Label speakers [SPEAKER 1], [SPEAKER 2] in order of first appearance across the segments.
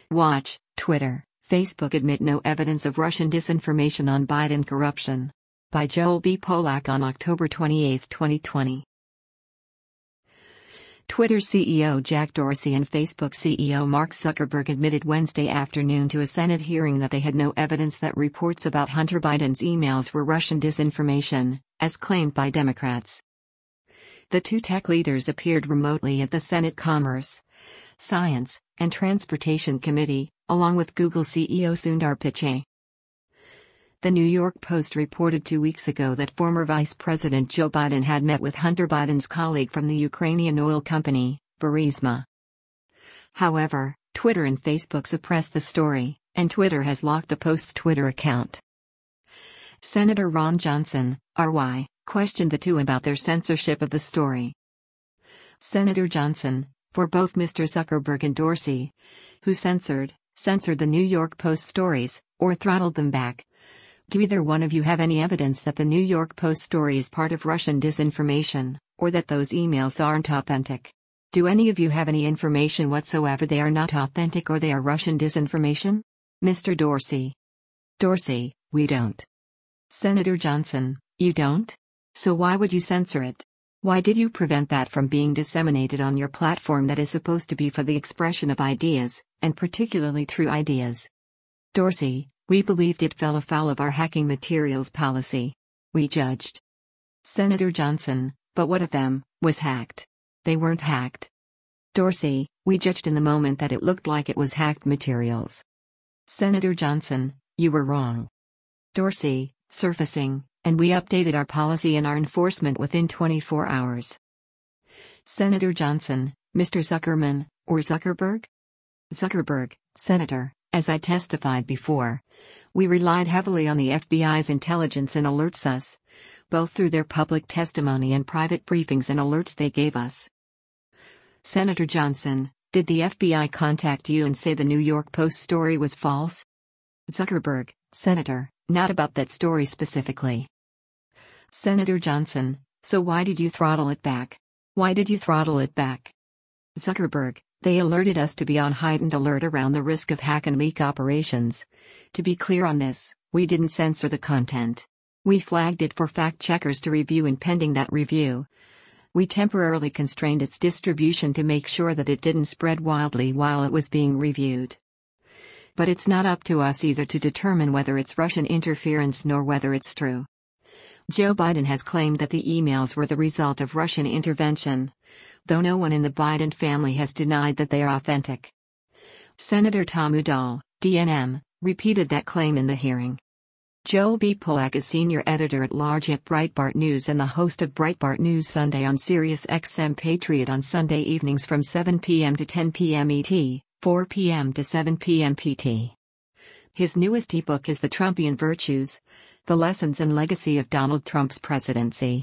[SPEAKER 1] Watch, Twitter, Facebook admit no evidence of Russian disinformation on Biden corruption. By Joel B. Polak on October 28, 2020. Twitter CEO Jack Dorsey and Facebook CEO Mark Zuckerberg admitted Wednesday afternoon to a Senate hearing that they had no evidence that reports about Hunter Biden's emails were Russian disinformation, as claimed by Democrats. The two tech leaders appeared remotely at the Senate Commerce, Science, and Transportation Committee, along with Google CEO Sundar Pichai. The New York Post reported 2 weeks ago that former Vice President Joe Biden had met with Hunter Biden's colleague from the Ukrainian oil company, Burisma. However, Twitter and Facebook suppressed the story, and Twitter has locked the Post's Twitter account. Senator Ron Johnson, RY, questioned the two about their censorship of the story. Senator Johnson, for both Mr. Zuckerberg and Dorsey, who censored the New York Post stories, or throttled them back. Do either one of you have any evidence that the New York Post story is part of Russian disinformation, or that those emails aren't authentic? Do any of you have any information whatsoever they are not authentic or they are Russian disinformation? Mr. Dorsey. Dorsey, we don't. Senator Johnson, you don't? So why would you censor it? Why did you prevent that from being disseminated on your platform that is supposed to be for the expression of ideas, and particularly true ideas? Dorsey, we believed it fell afoul of our hacking materials policy. We judged. Senator Johnson, but what of them, was hacked? They weren't hacked. Dorsey, we judged in the moment that it looked like it was hacked materials. Senator Johnson, you were wrong. Dorsey, surfacing, and we updated our policy and our enforcement within 24 hours. Senator Johnson, Mr. Zuckerman, or Zuckerberg? Zuckerberg, Senator, as I testified before, we relied heavily on the FBI's intelligence and alerts us, both through their public testimony and private briefings and alerts they gave us. Senator Johnson, did the FBI contact you and say the New York Post story was false? Zuckerberg, Senator, not about that story specifically. Senator Johnson, so why did you throttle it back? Why did you throttle it back? Zuckerberg, they alerted us to be on heightened alert around the risk of hack and leak operations. To be clear on this, we didn't censor the content. We flagged it for fact-checkers to review, and pending that review, we temporarily constrained its distribution to make sure that it didn't spread wildly while it was being reviewed. But it's not up to us either to determine whether it's Russian interference nor whether it's true. Joe Biden has claimed that the emails were the result of Russian intervention, though no one in the Biden family has denied that they are authentic. Senator Tom Udall, DNM, repeated that claim in the hearing. Joel B. Polak is senior editor-at-large at Breitbart News and the host of Breitbart News Sunday on Sirius XM Patriot on Sunday evenings from 7 p.m. to 10 p.m. ET, 4 p.m. to 7 p.m. PT. His newest ebook is The Trumpian Virtues: The Lessons and Legacy of Donald Trump's Presidency.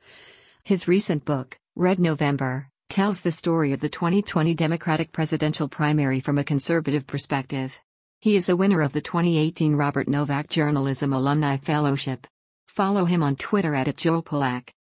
[SPEAKER 1] His recent book, Red November, tells the story of the 2020 Democratic presidential primary from a conservative perspective. He is a winner of the 2018 Robert Novak Journalism Alumni Fellowship. Follow him on Twitter @JoelPolak.